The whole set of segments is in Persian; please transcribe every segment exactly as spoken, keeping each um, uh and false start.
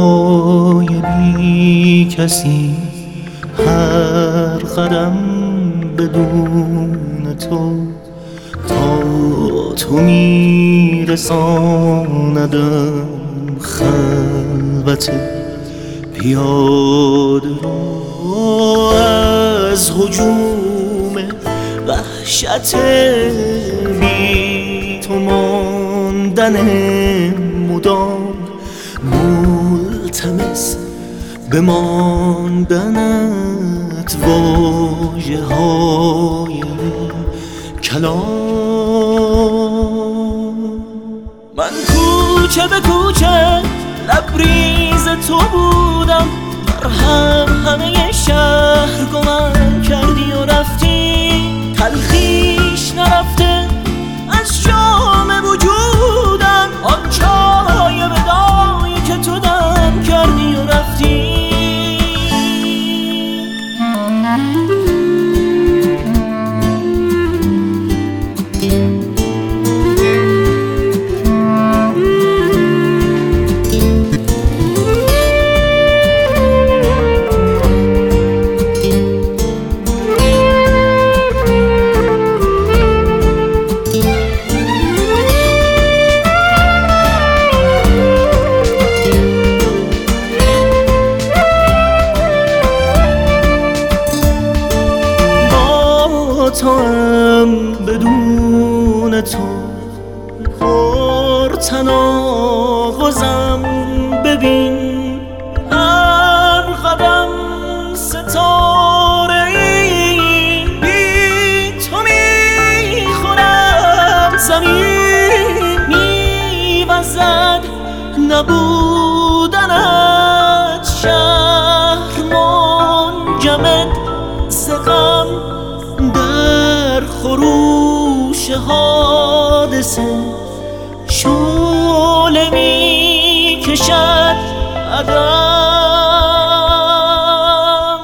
پای بی کسی، هر قدم بدون تو تا تو میرساندم خلوت پیاده رو. از هجوم وحشت بی تو ماندن مدام، ملتمس به ماندنت واژه های کلام. من کوچه به کوچه لبریز تو بودم، در هم همه شهر گمم کردی و رفتی. تلخیش نرفته از جام وجودم، آن چای ودایی که تو دم کردی و رفتی. تو هم بدون تو پر تناقضم ببین. هر قدم ستاره ای بی تو میخورم، زمین میوزد نبودنت، شهر منجمد ز غم در خروش حادثه. شعله می کشد عدم.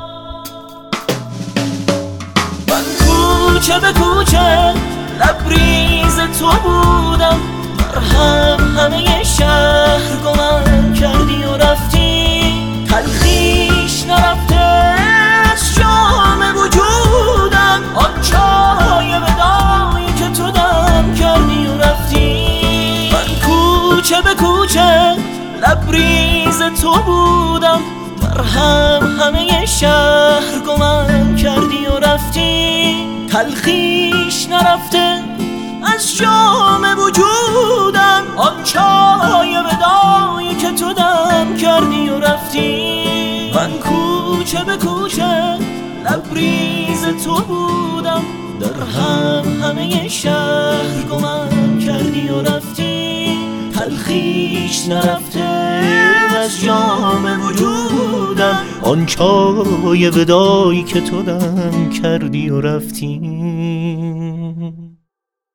من کوچه به کوچه لبریز تو بودم، در هم همه شهر گمم کردی و رفتی. تلخیش نرفته از جام وجودم، آن چای ودایی که تو دم کردی و رفتی. من کوچه به کوچه لبریز تو بودم، در هم همه شهر گمم کردی و رفتی. تلخیش نرفته از جام وجودم، آن چای ودایی که تو دم کردی و رفتی. من کوچه به کوچه لبریز تو بودم، در هم همه شهر گمم کردی و رفتی. تلخیش نرفته از جام وجودم، آن چای ودایی که تو دم کردی و رفتی.